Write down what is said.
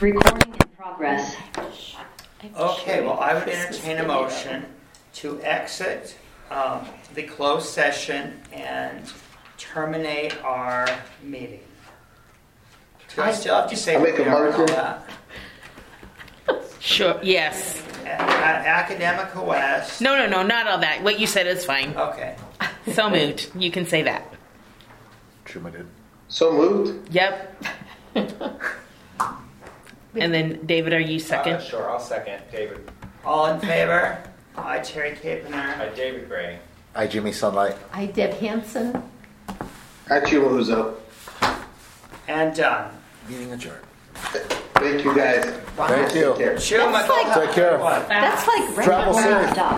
Recording in progress. Okay, well, I would entertain a motion to exit the closed session and terminate our meeting. Do I still have to say I'll make a motion. Sure, yes. Academic West. No, not all that. What you said is fine. Okay. So moved. You can say that. Truman did. So moved. Yep. And then, David, are you second? Sure, I'll second. David. All in favor? I, Terry Capener. David Gray. I, Jimmy Sunlight. I, Deb Hansen. Actually, Uzo. And done. Meeting adjourned. Thank you guys. Thank you. Take care. Chew my That's like- Take care. What? That's like Travel regular safe. stuff.